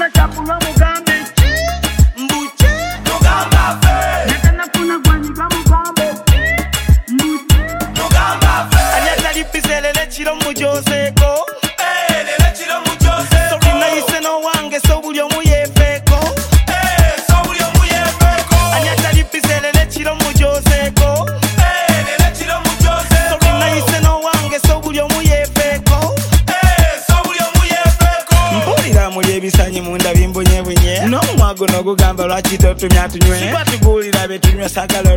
Natanafuna chakunywa mugambe chi mbuchi mugamba fe. Natanafuna gwanyiga mugambe chi mbuchi mugamba fe. Anyatalipiselele chilo mujoseko lele chilo mujoseko. Sorina ise no wange so buli omu yefeko so buli omu yefeko. Anyatalipiselele chilo mujoseko lele chilo mujoseko. Sorina ise no wange so buli omu yefeko so buli omu yefeko. Mpulira muli ebisanyi munda bimbonyebonye n'omwago n'ogugamba lwaki totumya tunywe. Siba tugulira betunywe sagala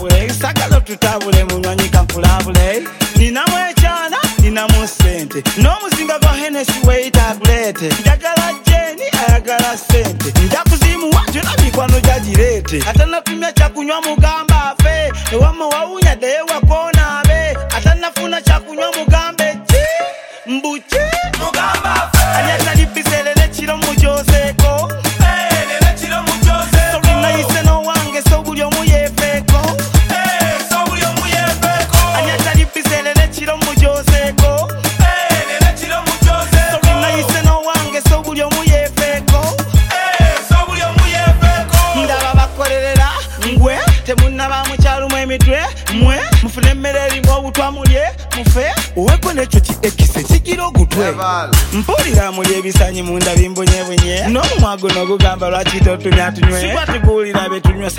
otutabule munywanyi kankulabule. Ninamu ekyana ninamu sente n'omuzinga gwa Hennessy weitagulete. Njagala jeni ayagala sente nja kuzimuwa gyona mikwano gyagirete. Atanatumya kyakunywa mugamba afe ewama wawunya ddeyo wakona abe. Atanafuna kyakunywa mugambe ki mbuki mugamba afe. Ani atalipiselele kiro mujoseko lele kiro mujoseko. Sorina ise no wange so buli omu yefeko so buli omu yefeko. Ani atalipiselele kiro mujoseko lele kiro mujoseko. Sorina ise no wange so buli omu yefeko so buli omu yefeko. Ndaba bakolerera ngwe temunaba mukyalumu emitwe mwe mufune emmere erimu obutwa mulye mufe oweko nekyo kiekise kigira ogutwe. Mpulira muli ebisanyi munda bimbonyebonye n'omwago n'ogugamba lwaki totumya tunywe. Siba tugulira betunywe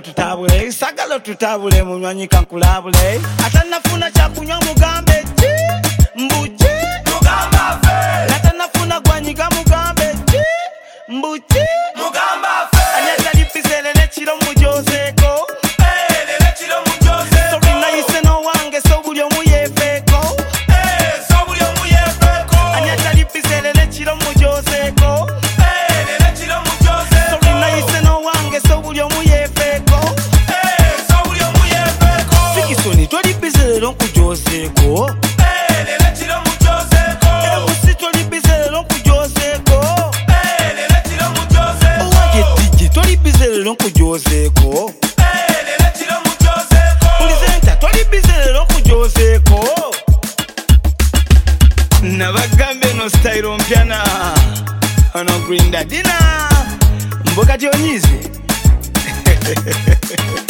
sagala otutabule munywanyi kankulabule. Atanafuna kyakunywa mugambe ki mbuki mugamba fe. Natanafuna gwanyiga mugambe ki mbuki mugamba fe. Ani atalipiselele kiro mujoseko lele kiro mujoseko. Sorina ise no wange so buli omu yefeko so buli omu yefeko. Ani atalipiselele kiro mujoseko lele kiro mujoseko. Sorina ise no wange so buli omu yefeko so buli omu yefeko. Fikisoni tolipiselele nkujoseko lele kiro mujoseko. Emusi tolipiselele nkujoseko lele kiro mujoseko. Owaye digi tolipiselele nkujoseko lele kiro mujoseko. Pulizenta tolipiselele nkujoseko. Nabagambe no style ompyana ono Green Dadina mboka tyonyize